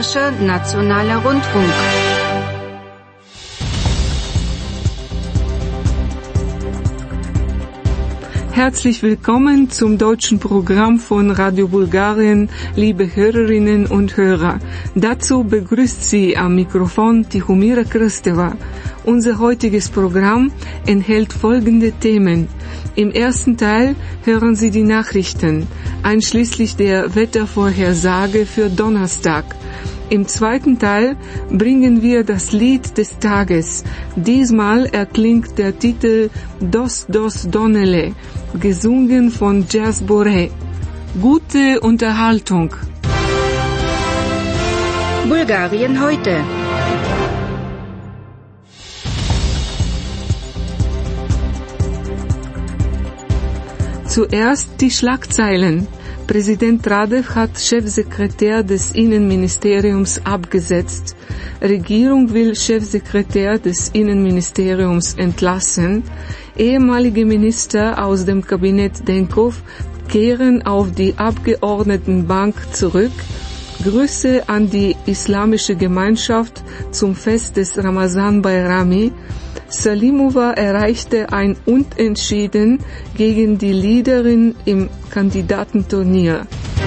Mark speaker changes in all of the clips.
Speaker 1: Bulgarischer Nationaler Rundfunk.
Speaker 2: Herzlich willkommen zum deutschen Programm von Radio Bulgarien, liebe Hörerinnen und Hörer. Dazu begrüßt Sie am Mikrofon Tihomira Krsteva. Unser heutiges Programm enthält folgende Themen. Im ersten Teil hören Sie die Nachrichten, einschließlich der Wettervorhersage für Donnerstag. Im zweiten Teil bringen wir das Lied des Tages. Diesmal erklingt der Titel Dos Dos Donele, gesungen von Jazz Boré. Gute Unterhaltung.
Speaker 1: Bulgarien heute.
Speaker 2: Zuerst die Schlagzeilen. Präsident Radev hat Chefsekretär des Innenministeriums abgesetzt. Regierung will Chefsekretär des Innenministeriums entlassen. Ehemalige Minister aus dem Kabinett Denkov kehren auf die Abgeordnetenbank zurück. Grüße an die islamische Gemeinschaft zum Fest des Ramazan Bayrami. Salimova erreichte ein Unentschieden gegen die Leaderin im Kandidatenturnier.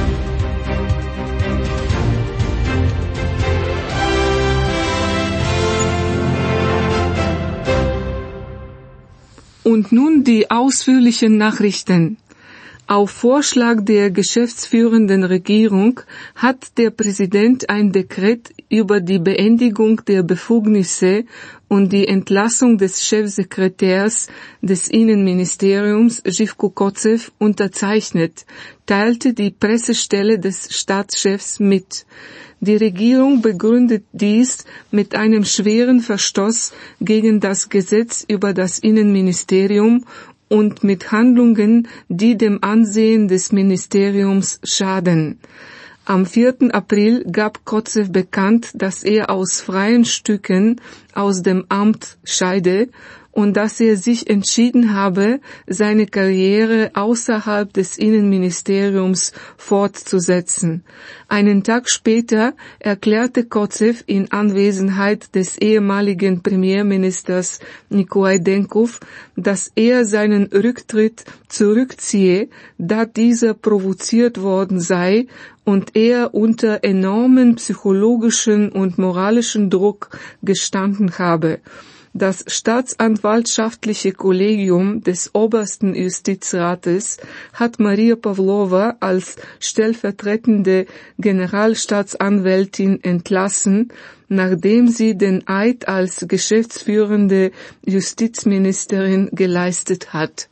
Speaker 2: Und nun die ausführlichen Nachrichten. Auf Vorschlag der geschäftsführenden Regierung hat der Präsident ein Dekret über die Beendigung der Befugnisse und die Entlassung des Chefsekretärs des Innenministeriums Živko Kocev unterzeichnet, teilte die Pressestelle des Staatschefs mit. Die Regierung begründet dies mit einem schweren Verstoß gegen das Gesetz über das Innenministerium und mit Handlungen, die dem Ansehen des Ministeriums schaden. Am 4. April gab Kocev bekannt, dass er aus freien Stücken aus dem Amt scheide und dass er sich entschieden habe, seine Karriere außerhalb des Innenministeriums fortzusetzen. Einen Tag später erklärte Kocev in Anwesenheit des ehemaligen Premierministers Nikolai Denkov, dass er seinen Rücktritt zurückziehe, da dieser provoziert worden sei und er unter enormen psychologischen und moralischen Druck gestanden habe. Das staatsanwaltschaftliche Kollegium des obersten Justizrates hat Maria Pavlova als stellvertretende Generalstaatsanwältin entlassen, nachdem sie den Eid als geschäftsführende Justizministerin geleistet hat.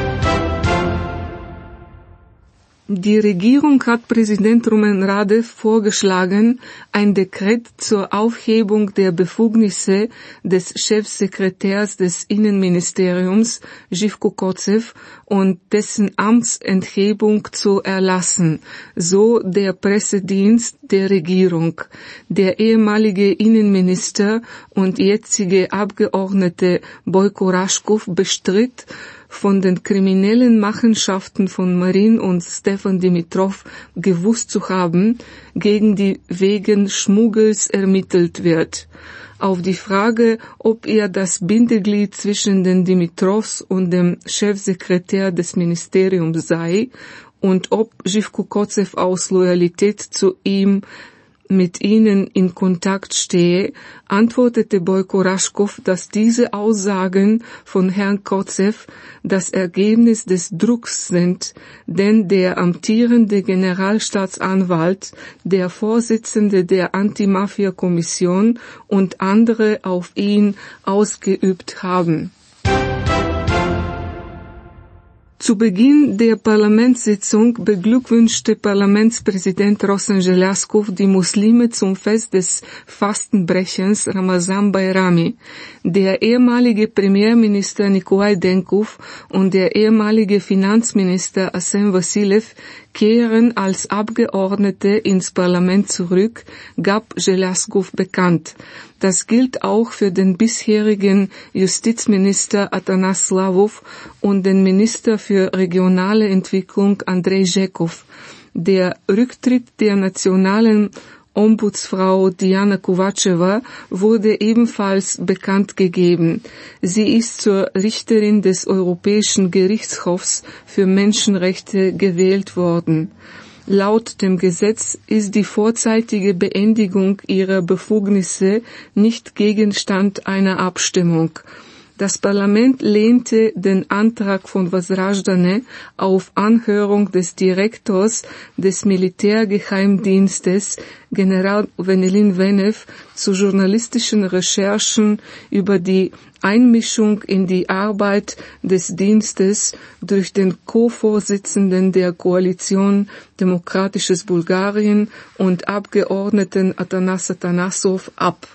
Speaker 2: Die Regierung hat Präsident Rumen Radev vorgeschlagen, ein Dekret zur Aufhebung der Befugnisse des Chefsekretärs des Innenministeriums Živko Kocev und dessen Amtsenthebung zu erlassen, so der Pressedienst der Regierung. Der ehemalige Innenminister und jetzige Abgeordnete Boyko Rashkov bestritt, von den kriminellen Machenschaften von Marin und Stefan Dimitrov gewusst zu haben, gegen die wegen Schmuggels ermittelt wird. Auf die Frage, ob er das Bindeglied zwischen den Dimitrovs und dem Chefsekretär des Ministeriums sei und ob Živko Kocev aus Loyalität zu ihm mit ihnen in Kontakt stehe, antwortete Boyko Rashkov, dass diese Aussagen von Herrn Kocev das Ergebnis des Drucks sind, denn der amtierende Generalstaatsanwalt, der Vorsitzende der Anti-Mafia-Kommission und andere auf ihn ausgeübt haben. Zu Beginn der Parlamentssitzung beglückwünschte Parlamentspräsident Rosen Željaskov die Muslime zum Fest des Fastenbrechens Ramazan Bayrami. Der ehemalige Premierminister Nikolai Denkov und der ehemalige Finanzminister Asem Vassilev kehren als Abgeordnete ins Parlament zurück, gab Željaskov bekannt. Das gilt auch für den bisherigen Justizminister Atanas Slavov und den Minister für regionale Entwicklung Andrei Žekov. Der Rücktritt der nationalen Ombudsfrau Diana Kovačeva wurde ebenfalls bekannt gegeben. Sie ist zur Richterin des Europäischen Gerichtshofs für Menschenrechte gewählt worden. Laut dem Gesetz ist die vorzeitige Beendigung ihrer Befugnisse nicht Gegenstand einer Abstimmung. Das Parlament lehnte den Antrag von Возрождение auf Anhörung des Direktors des Militärgeheimdienstes, General Venelin Venev, zu journalistischen Recherchen über die Einmischung in die Arbeit des Dienstes durch den Co-Vorsitzenden der Koalition Demokratisches Bulgarien und Abgeordneten Atanas Atanasov ab.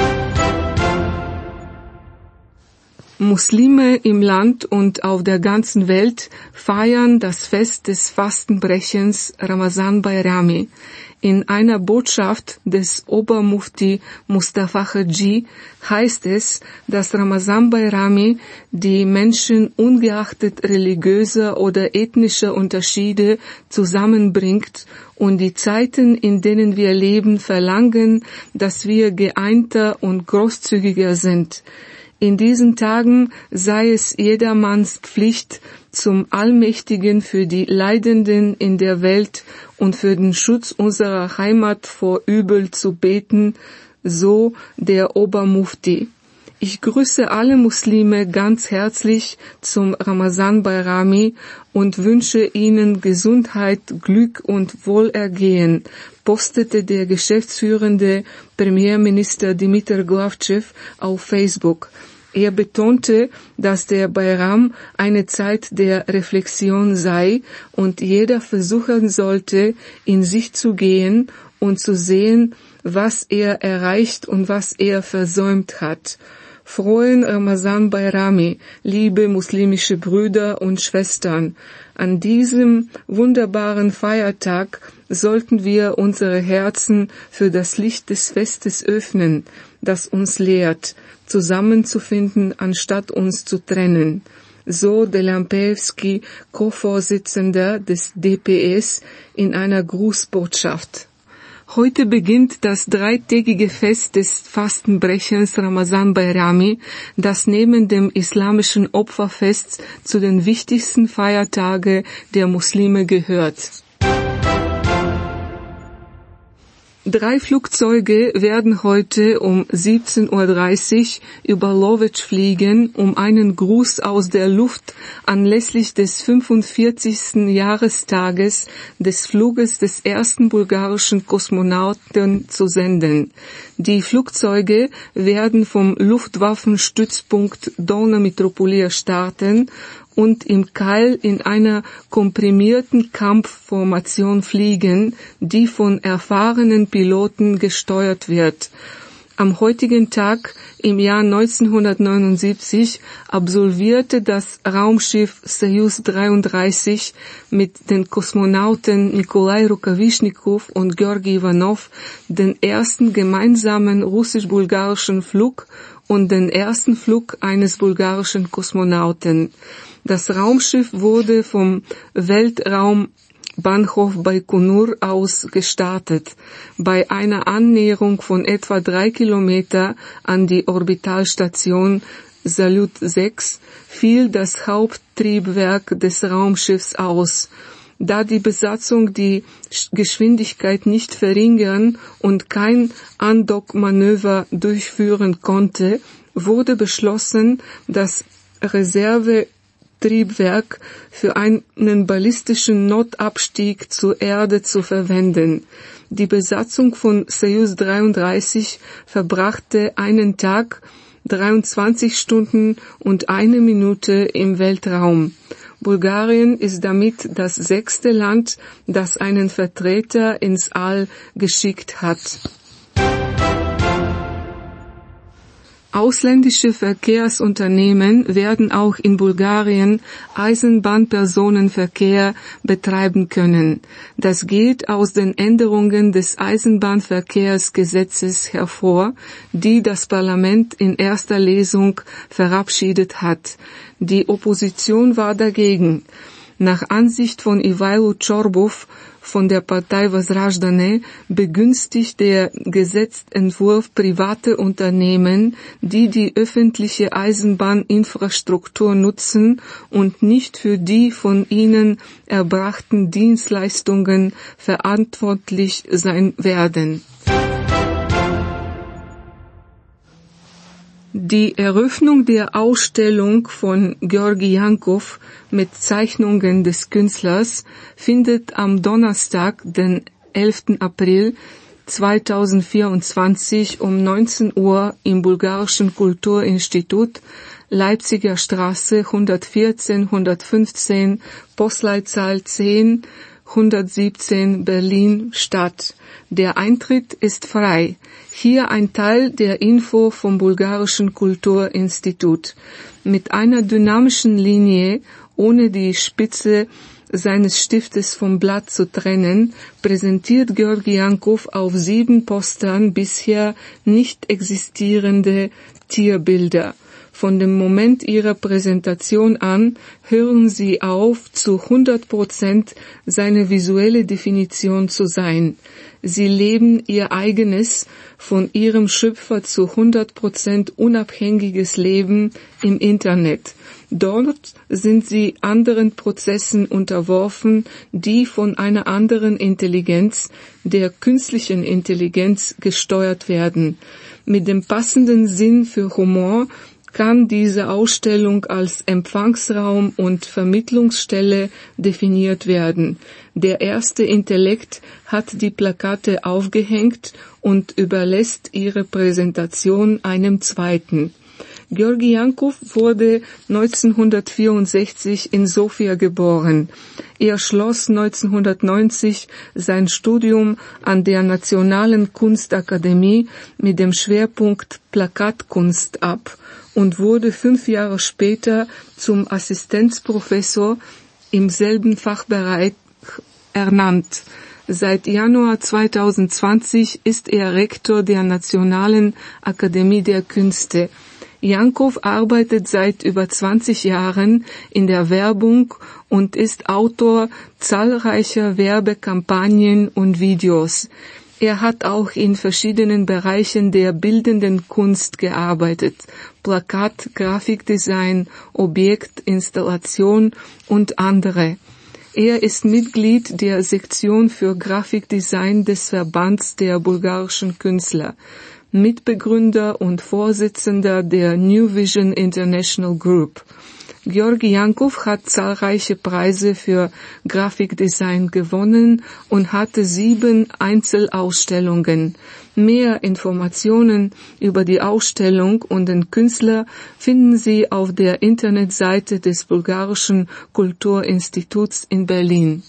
Speaker 2: Muslime im Land und auf der ganzen Welt feiern das Fest des Fastenbrechens Ramazan Bayrami. In einer Botschaft des Obermufti Mustafa Hadji heißt es, dass Ramazan Bayrami die Menschen ungeachtet religiöser oder ethnischer Unterschiede zusammenbringt und die Zeiten, in denen wir leben, verlangen, dass wir geeinter und großzügiger sind. In diesen Tagen sei es jedermanns Pflicht, zum Allmächtigen für die Leidenden in der Welt und für den Schutz unserer Heimat vor Übel zu beten, so der Obermufti. Ich grüße alle Muslime ganz herzlich zum Ramazan Bayrami und wünsche ihnen Gesundheit, Glück und Wohlergehen, postete der geschäftsführende Premierminister Dimitar Glavchev auf Facebook. Er betonte, dass der Bayram eine Zeit der Reflexion sei und jeder versuchen sollte, in sich zu gehen und zu sehen, was er erreicht und was er versäumt hat. Frohen Ramazan Bayrami, liebe muslimische Brüder und Schwestern. An diesem wunderbaren Feiertag sollten wir unsere Herzen für das Licht des Festes öffnen, das uns lehrt, zusammenzufinden, anstatt uns zu trennen. So Delampevski, Co-Vorsitzender des DPS, in einer Grußbotschaft. Heute beginnt das dreitägige Fest des Fastenbrechens Ramazan Bayrami, das neben dem islamischen Opferfest zu den wichtigsten Feiertagen der Muslime gehört. 3 Flugzeuge werden heute um 17:30 Uhr über Lovech fliegen, um einen Gruß aus der Luft anlässlich des 45. Jahrestages des Fluges des ersten bulgarischen Kosmonauten zu senden. Die Flugzeuge werden vom Luftwaffenstützpunkt Dolna Mitropolia starten und im Keil in einer komprimierten Kampfformation fliegen, die von erfahrenen Piloten gesteuert wird. Am heutigen Tag im Jahr 1979 absolvierte das Raumschiff Soyuz 33 mit den Kosmonauten Nikolai Rukavishnikov und Georgi Ivanov den ersten gemeinsamen russisch-bulgarischen Flug und den ersten Flug eines bulgarischen Kosmonauten. Das Raumschiff wurde vom Weltraumbahnhof Baikonur aus gestartet. Bei einer Annäherung von etwa 3 Kilometer an die Orbitalstation Salyut 6 fiel das Haupttriebwerk des Raumschiffs aus. Da die Besatzung die Geschwindigkeit nicht verringern und kein Andockmanöver durchführen konnte, wurde beschlossen, das Reservetriebwerk für einen ballistischen Notabstieg zur Erde zu verwenden. Die Besatzung von Soyuz 33 verbrachte einen Tag, 23 Stunden und 1 Minute im Weltraum. Bulgarien ist damit das 6. Land, das einen Vertreter ins All geschickt hat. Ausländische Verkehrsunternehmen werden auch in Bulgarien Eisenbahnpersonenverkehr betreiben können. Das geht aus den Änderungen des Eisenbahnverkehrsgesetzes hervor, die das Parlament in erster Lesung verabschiedet hat. Die Opposition war dagegen. Nach Ansicht von Ivailo Chorbov von der Partei Возрождение begünstigt der Gesetzentwurf private Unternehmen, die die öffentliche Eisenbahninfrastruktur nutzen und nicht für die von ihnen erbrachten Dienstleistungen verantwortlich sein werden. Die Eröffnung der Ausstellung von Georgi Jankow mit Zeichnungen des Künstlers findet am Donnerstag, den 11. April 2024 um 19 Uhr im Bulgarischen Kulturinstitut, Leipziger Straße 114-115, Postleitzahl 10 117 Berlin statt. Der Eintritt ist frei. Hier ein Teil der Info vom Bulgarischen Kulturinstitut. Mit einer dynamischen Linie, ohne die Spitze seines Stiftes vom Blatt zu trennen, präsentiert Georgi Jankow auf 7 Postern bisher nicht existierende Tierbilder. Von dem Moment ihrer Präsentation an hören sie auf, zu 100% seine visuelle Definition zu sein. Sie leben ihr eigenes, von ihrem Schöpfer zu 100% unabhängiges Leben im Internet. Dort sind sie anderen Prozessen unterworfen, die von einer anderen Intelligenz, der künstlichen Intelligenz, gesteuert werden. Mit dem passenden Sinn für Humor kann diese Ausstellung als Empfangsraum und Vermittlungsstelle definiert werden. Der erste Intellekt hat die Plakate aufgehängt und überlässt ihre Präsentation einem zweiten. Georgi Jankow wurde 1964 in Sofia geboren. Er schloss 1990 sein Studium an der Nationalen Kunstakademie mit dem Schwerpunkt Plakatkunst ab und wurde 5 Jahre später zum Assistenzprofessor im selben Fachbereich ernannt. Seit Januar 2020 ist er Rektor der Nationalen Akademie der Künste. Jankow arbeitet seit über 20 Jahren in der Werbung und ist Autor zahlreicher Werbekampagnen und Videos. Er hat auch in verschiedenen Bereichen der bildenden Kunst gearbeitet: Plakat, Grafikdesign, Objektinstallation und andere. Er ist Mitglied der Sektion für Grafikdesign des Verbands der bulgarischen Künstler, Mitbegründer und Vorsitzender der New Vision International Group. Georgi Jankow hat zahlreiche Preise für Grafikdesign gewonnen und hatte 7 Einzelausstellungen. Mehr Informationen über die Ausstellung und den Künstler finden Sie auf der Internetseite des Bulgarischen Kulturinstituts in Berlin.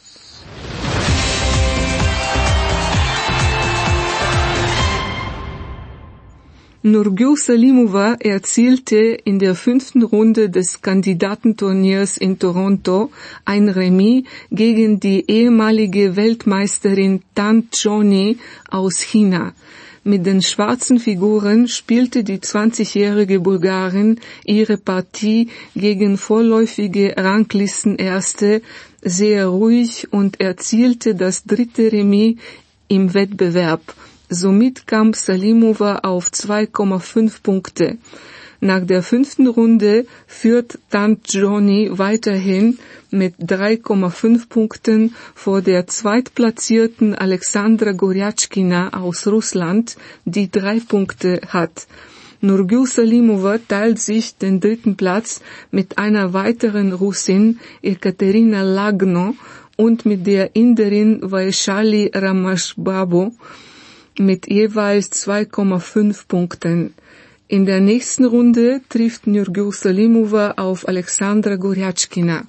Speaker 2: Nurgül Salimova erzielte in der 5. Runde des Kandidatenturniers in Toronto ein Remis gegen die ehemalige Weltmeisterin Tan Choni aus China. Mit den schwarzen Figuren spielte die 20-jährige Bulgarin ihre Partie gegen vorläufige Ranglistenerste sehr ruhig und erzielte das 3. Remis im Wettbewerb. Somit kam Salimova auf 2,5 Punkte. Nach der 5. Runde führt Tan Choni weiterhin mit 3,5 Punkten vor der zweitplatzierten Alexandra Goryachkina aus Russland, die 3 Punkte hat. Nurgül Salimova teilt sich den 3. Platz mit einer weiteren Russin, Ekaterina Lagno, und mit der Inderin Vaishali Ramashbabu mit jeweils 2,5 Punkten. In der nächsten Runde trifft Nurgül Salimova auf Alexandra Goryachkina.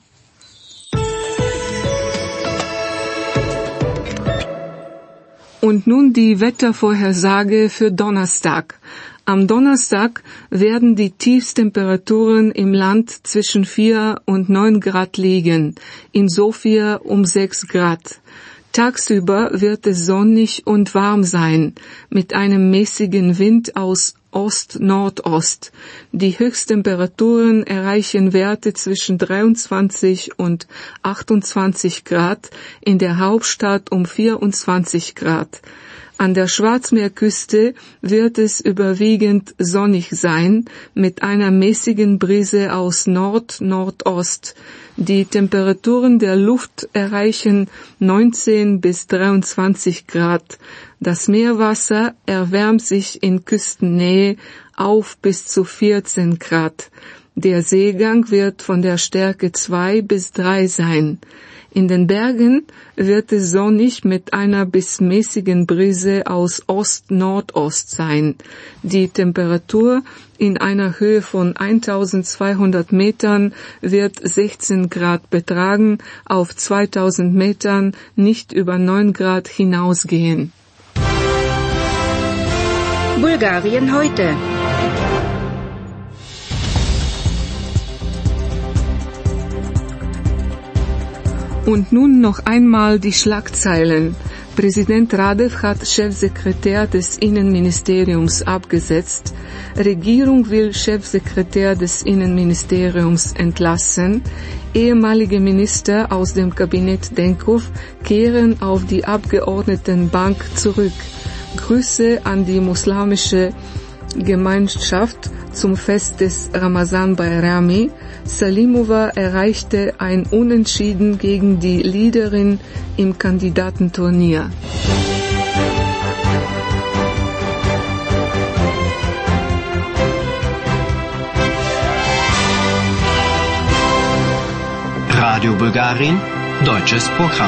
Speaker 2: Und nun die Wettervorhersage für Donnerstag. Am Donnerstag werden die Tiefstemperaturen im Land zwischen 4 und 9 Grad liegen, in Sofia um 6 Grad. Tagsüber wird es sonnig und warm sein, mit einem mäßigen Wind aus Ost-Nordost. Die Höchsttemperaturen erreichen Werte zwischen 23 und 28 Grad, in der Hauptstadt um 24 Grad. An der Schwarzmeerküste wird es überwiegend sonnig sein, mit einer mäßigen Brise aus Nord-Nordost. Die Temperaturen der Luft erreichen 19 bis 23 Grad. Das Meerwasser erwärmt sich in Küstennähe auf bis zu 14 Grad. Der Seegang wird von der Stärke 2 bis 3 sein. In den Bergen wird es sonnig mit einer bis mäßigen Brise aus Ost-Nordost sein. Die Temperatur in einer Höhe von 1200 Metern wird 16 Grad betragen, auf 2000 Metern nicht über 9 Grad hinausgehen.
Speaker 1: Bulgarien heute.
Speaker 2: Und nun noch einmal die Schlagzeilen. Präsident Radev hat Chefsekretär des Innenministeriums abgesetzt. Regierung will Chefsekretär des Innenministeriums entlassen. Ehemalige Minister aus dem Kabinett Denkov kehren auf die Abgeordnetenbank zurück. Grüße an die muslimische Gemeinschaft zum Fest des Ramazan Bayrami. Salimova erreichte ein Unentschieden gegen die Leaderin im Kandidatenturnier.
Speaker 3: Radio Bulgarien, deutsches Programm.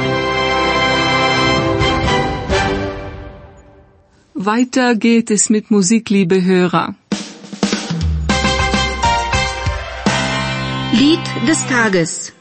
Speaker 2: Weiter geht es mit Musik, liebe Hörer.
Speaker 1: Lied des Tages.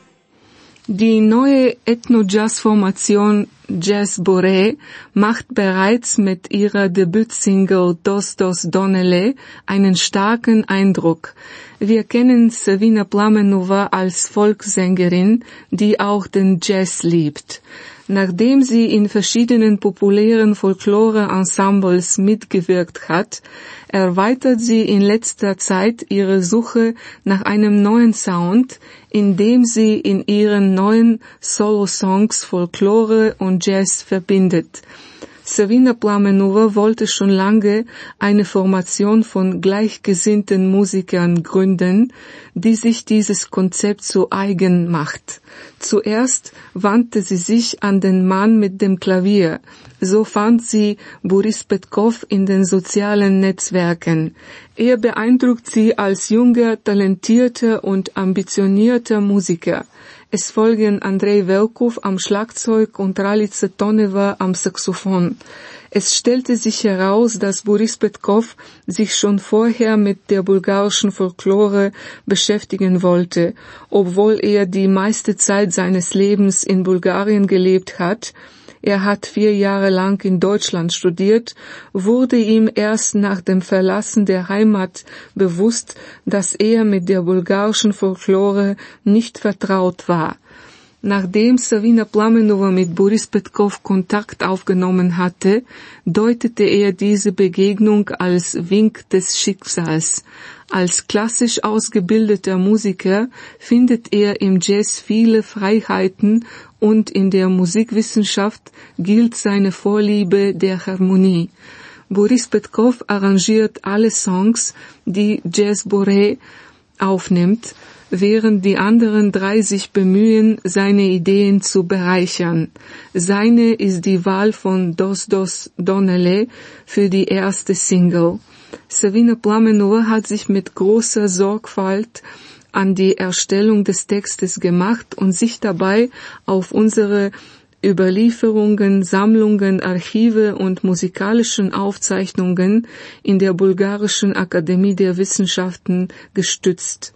Speaker 2: Die neue Ethno-Jazz-Formation Jazz Bore macht bereits mit ihrer Debütsingle Dos Dos Donele einen starken Eindruck. Wir kennen Savina Plamenova als Volkssängerin, die auch den Jazz liebt. Nachdem sie in verschiedenen populären Folklore-Ensembles mitgewirkt hat, erweitert sie in letzter Zeit ihre Suche nach einem neuen Sound, indem sie in ihren neuen Solo-Songs Folklore und Jazz verbindet. Savina Plamenova wollte schon lange eine Formation von gleichgesinnten Musikern gründen, die sich dieses Konzept zu eigen macht. Zuerst wandte sie sich an den Mann mit dem Klavier. So fand sie Boris Petkov in den sozialen Netzwerken. Er beeindruckt sie als junger, talentierter und ambitionierter Musiker. Es folgen Andrei Velkov am Schlagzeug und Ralica Toneva am Saxophon. Es stellte sich heraus, dass Boris Petkov sich schon vorher mit der bulgarischen Folklore beschäftigen wollte. Obwohl er die meiste Zeit seines Lebens in Bulgarien gelebt hat, er hat 4 Jahre lang in Deutschland studiert, wurde ihm erst nach dem Verlassen der Heimat bewusst, dass er mit der bulgarischen Folklore nicht vertraut war. Nachdem Savina Plamenova mit Boris Petkov Kontakt aufgenommen hatte, deutete er diese Begegnung als Wink des Schicksals. Als klassisch ausgebildeter Musiker findet er im Jazz viele Freiheiten und in der Musikwissenschaft gilt seine Vorliebe der Harmonie. Boris Petkov arrangiert alle Songs, die Jazz Bore aufnimmt, während die anderen 3 sich bemühen, seine Ideen zu bereichern. Seine ist die Wahl von Dos Dos Donele für die erste Single. Savina Plamenova hat sich mit großer Sorgfalt an die Erstellung des Textes gemacht und sich dabei auf unsere Überlieferungen, Sammlungen, Archive und musikalischen Aufzeichnungen in der Bulgarischen Akademie der Wissenschaften gestützt.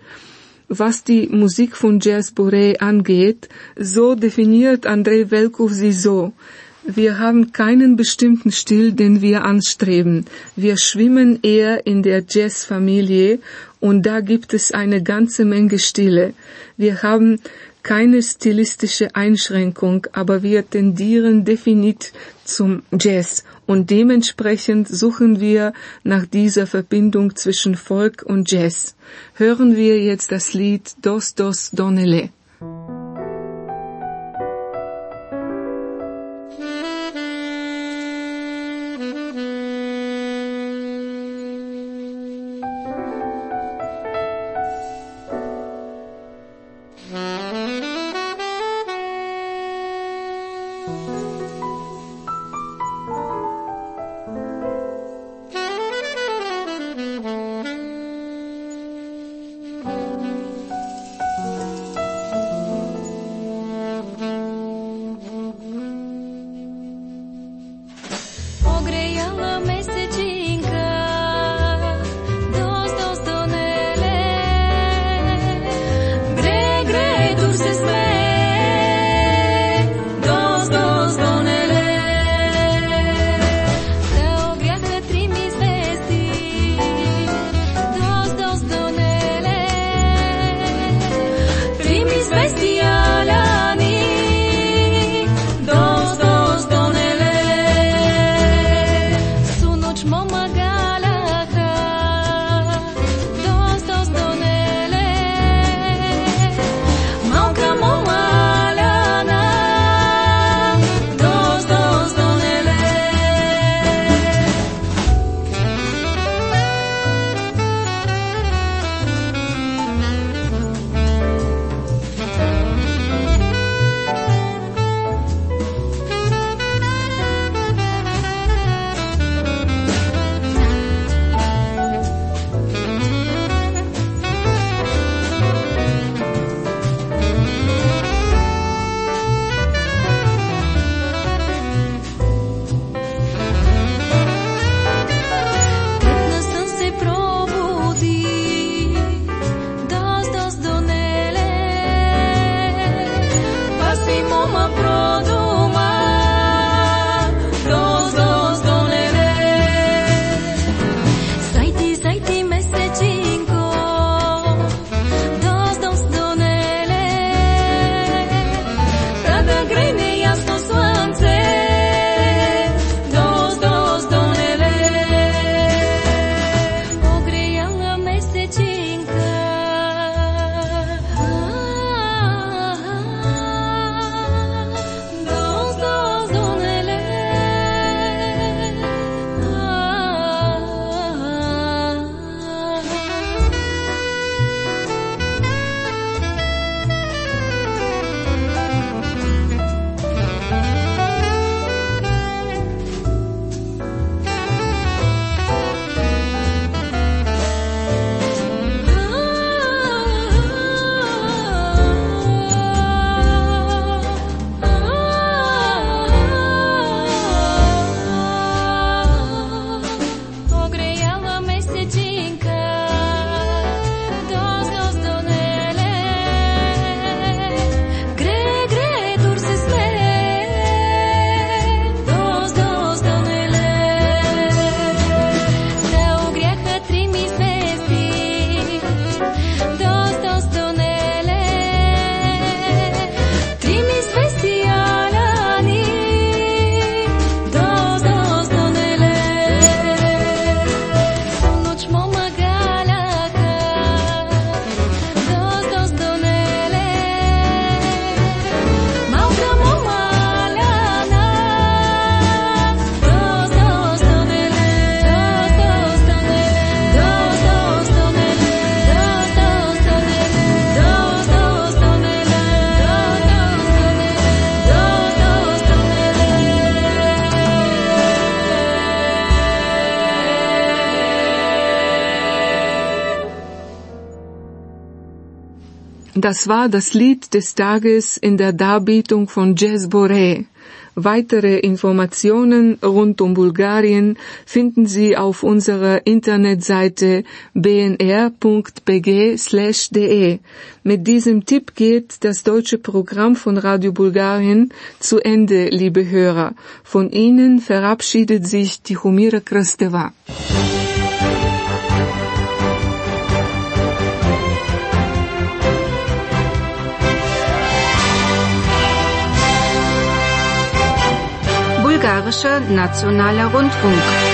Speaker 2: Was die Musik von Jazz Bore angeht, so definiert Andrei Velkov sie so: Wir haben keinen bestimmten Stil, den wir anstreben. Wir schwimmen eher in der Jazzfamilie und da gibt es eine ganze Menge Stile. Wir haben keine stilistische Einschränkung, aber wir tendieren definitiv zum Jazz und dementsprechend suchen wir nach dieser Verbindung zwischen Folk und Jazz. Hören wir jetzt das Lied Dos Dos Donele. Das war das Lied des Tages in der Darbietung von Jazz Boree. Weitere Informationen rund um Bulgarien finden Sie auf unserer Internetseite bnr.bg/de. Mit diesem Tipp geht das deutsche Programm von Radio Bulgarien zu Ende, liebe Hörer. Von Ihnen verabschiedet sich Tihomira Krsteva.
Speaker 1: Bulgarischer Nationaler Rundfunk.